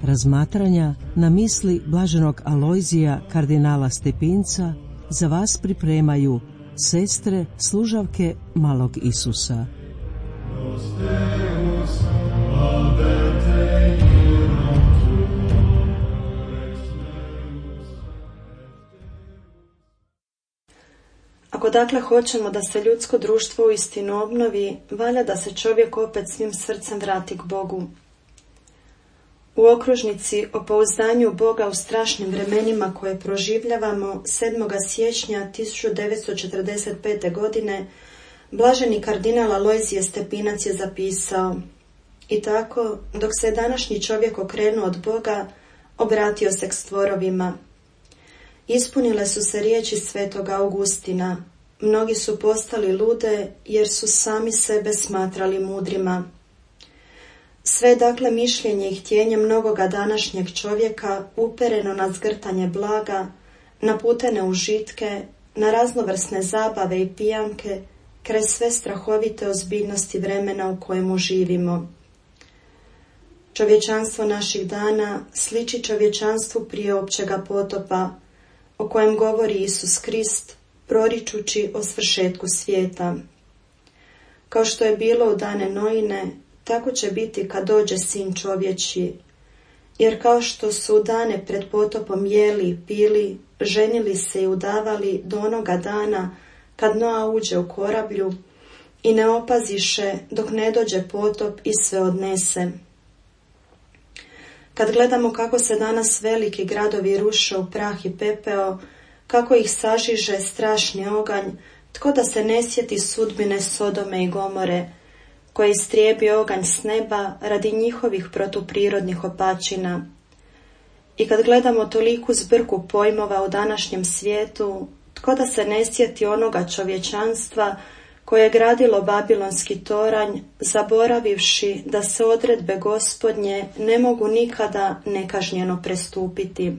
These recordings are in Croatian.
razmatranja na misli blaženog Alojzija kardinala Stepinca za vas pripremaju sestre služavke malog Isusa. Ako dakle hoćemo da se ljudsko društvo uistinu obnovi, valja da se čovjek opet svim srcem vrati k Bogu. U okružnici o pouzdanju Boga u strašnim vremenima koje proživljavamo 7. siječnja 1945. godine blaženi kardinal Alojzije Stepinac je zapisao: i tako, dok se današnji čovjek okrenuo od Boga, obratio se k stvorovima. Ispunile su se riječi svetoga Augustina: mnogi su postali lude jer su sami sebe smatrali mudrima. Sve dakle mišljenje i htjenje mnogoga današnjeg čovjeka upereno na zgrtanje blaga, na putene užitke, na raznovrsne zabave i pijanke, kraj sve strahovite ozbiljnosti vremena u kojemu živimo. Čovječanstvo naših dana sliči čovječanstvu prije općega potopa, o kojem govori Isus Krist, proričući o svršetku svijeta. Kao što je bilo u dane Noine, tako će biti kad dođe Sin čovječji, jer kao što su u dane pred potopom jeli, pili, ženili se i udavali do onoga dana kad Noa uđe u korablju i ne opaziše dok ne dođe potop i sve odnese. Kad gledamo kako se danas veliki gradovi ruše u prah i pepeo, kako ih sažiže strašni oganj, tko da se ne sjeti sudbine Sodome i Gomore, koje istrijebi oganj s neba radi njihovih protuprirodnih opačina. I kad gledamo toliku zbrku pojmova u današnjem svijetu, tko da se ne sjeti onoga čovječanstva koje je gradilo babilonski toranj, zaboravivši da se odredbe Gospodnje ne mogu nikada nekažnjeno prestupiti.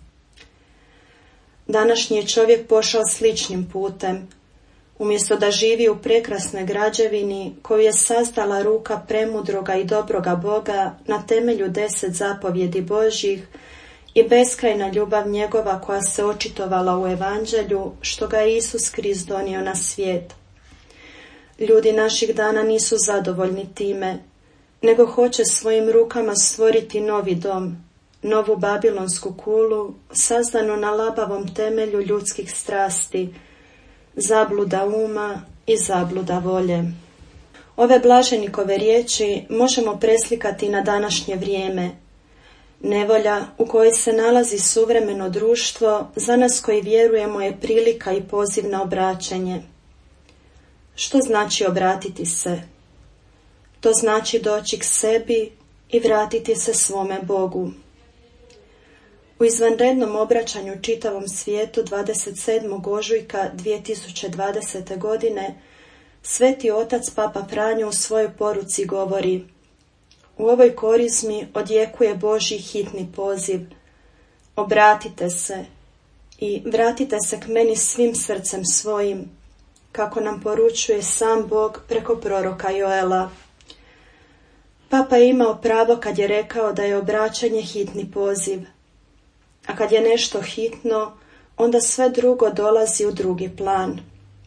Današnji je čovjek pošao sličnim putem. Umjesto da živi u prekrasnoj građevini koju je sazdala ruka premudroga i dobroga Boga na temelju 10 zapovjedi Božjih i beskrajna ljubav njegova koja se očitovala u evanđelju što ga je Isus Krist donio na svijet. Ljudi naših dana nisu zadovoljni time, nego hoće svojim rukama stvoriti novi dom, novu babilonsku kulu, sazdanu na labavom temelju ljudskih strasti, zabluda uma i zabluda volje. Ove blaženikove riječi možemo preslikati na današnje vrijeme. Nevolja u kojoj se nalazi suvremeno društvo za nas koji vjerujemo je prilika i poziv na obraćanje. Što znači obratiti se? To znači doći k sebi i vratiti se svome Bogu. U izvanrednom obraćanju čitavom svijetu 27. ožujka 2020. godine Sveti otac Papa Franjo u svojoj poruci govori: u ovoj korizmi odjekuje Božji hitni poziv: obratite se i vratite se k meni svim srcem svojim, kako nam poručuje sam Bog preko proroka Joela. Papa je imao pravo kad je rekao da je obraćanje hitni poziv, a kad je nešto hitno, onda sve drugo dolazi u drugi plan.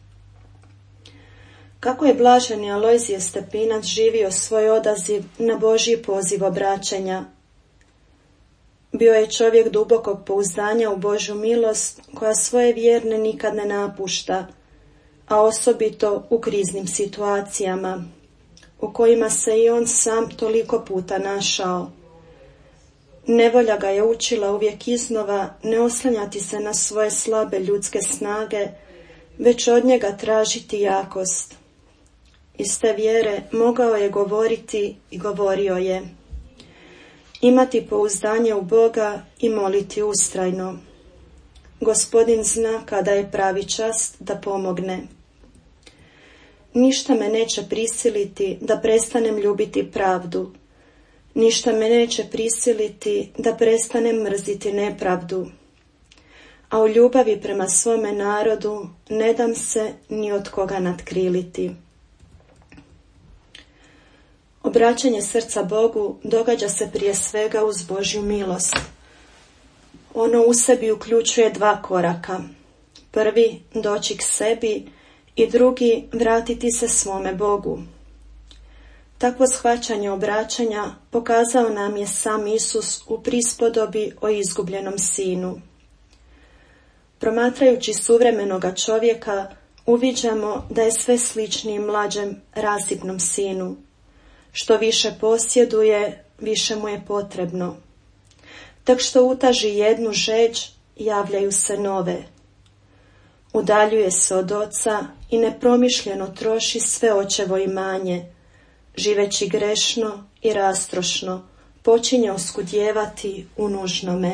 Kako je blaženi Alojzije Stepinac živio svoj odaziv na Božji poziv obraćanja? Bio je čovjek dubokog pouzdanja u Božju milost koja svoje vjerne nikad ne napušta, a osobito u kriznim situacijama, u kojima se i on sam toliko puta našao. Nevolja ga je učila uvijek iznova ne oslanjati se na svoje slabe ljudske snage, već od njega tražiti jakost. Iz te vjere mogao je govoriti i govorio je: imati pouzdanje u Boga i moliti ustrajno. Gospodin zna kada je pravi čas da pomogne. Ništa me neće prisiliti da prestanem ljubiti pravdu. Ništa me neće prisiliti da prestanem mrziti nepravdu. A u ljubavi prema svome narodu ne dam se ni od koga natkriliti. Obraćanje srca Bogu događa se prije svega uz Božju milost. Ono u sebi uključuje 2 koraka. Prvi, doći k sebi, i drugi, vratiti se svome Bogu. Takvo shvaćanje obraćanja pokazao nam je sam Isus u prispodobi o izgubljenom sinu. Promatrajući suvremenoga čovjeka, uviđamo da je sve sličniji mlađem rasipnom sinu. Što više posjeduje, više mu je potrebno. Tak što utaži jednu žeđ, javljaju se nove. Udaljuje se od oca i nepromišljeno troši sve očevo imanje. Živeći grešno i rastrošno, počinje oskudjevati u nužnome.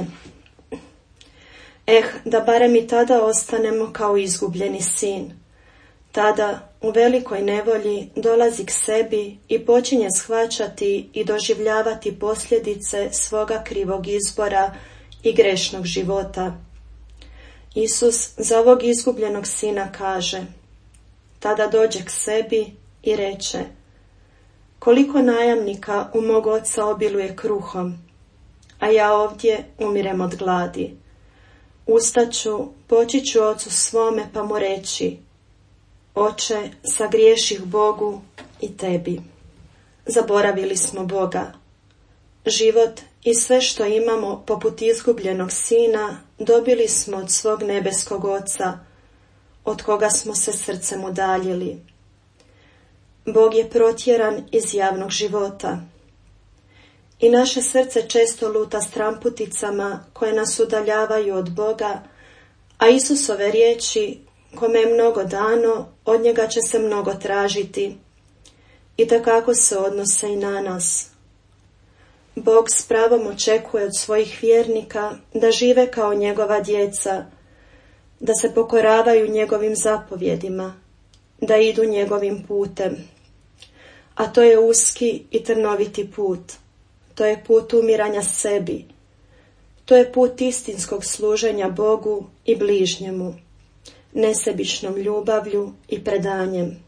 Da barem i tada ostanemo kao izgubljeni sin. Tada, u velikoj nevolji, dolazi k sebi i počinje shvaćati i doživljavati posljedice svoga krivog izbora i grešnog života. Isus za ovog izgubljenog sina kaže: tada dođe k sebi i reče: koliko najamnika u mog oca obiluje kruhom, a ja ovdje umirem od gladi. Ustaću, poći ću ocu svome pa mu reći: Oče, sagriješih Bogu i tebi. Zaboravili smo Boga. Život i sve što imamo poput izgubljenog sina dobili smo od svog nebeskog Oca, od koga smo se srcem udaljili. Bog je protjeran iz javnog života. I naše srce često luta stramputicama koje nas udaljavaju od Boga, a Isusove riječi: kome je mnogo dano, od njega će se mnogo tražiti. I takako se odnose i na nas. Bog s pravom očekuje od svojih vjernika da žive kao njegova djeca, da se pokoravaju njegovim zapovjedima, da idu njegovim putem. A to je uski i trnoviti put. To je put umiranja sebi. To je put istinskog služenja Bogu i bližnjemu, nesebičnom ljubavlju i predanjem.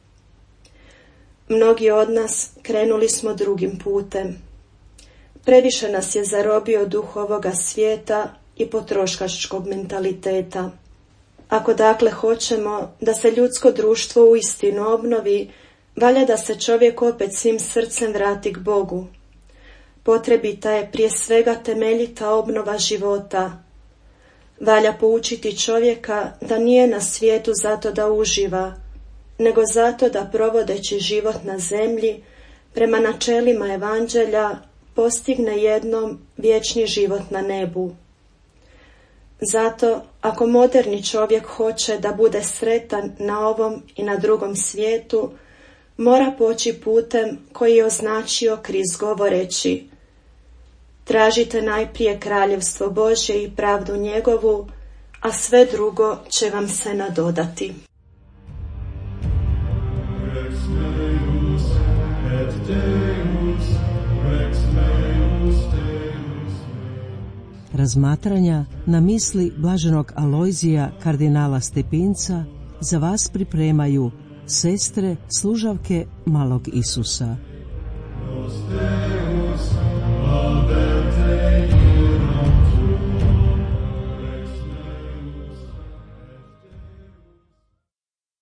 Mnogi od nas krenuli smo drugim putem. Previše nas je zarobio duh ovoga svijeta i potrošačkog mentaliteta. Ako dakle hoćemo da se ljudsko društvo uistinu obnovi, valja da se čovjek opet svim srcem vrati k Bogu. Potrebita je prije svega temeljita obnova života. Valja poučiti čovjeka da nije na svijetu zato da uživa, nego zato da provodeći život na zemlji prema načelima evanđelja postigne jednom vječni život na nebu. Zato, ako moderni čovjek hoće da bude sretan na ovom i na drugom svijetu, mora poći putem koji je označio Krist govoreći: tražite najprije kraljevstvo Božje i pravdu njegovu, a sve drugo će vam se nadodati. Razmatranja na misli blaženog Alojzija kardinala Stepinca za vas pripremaju sestre služavke malog Isusa.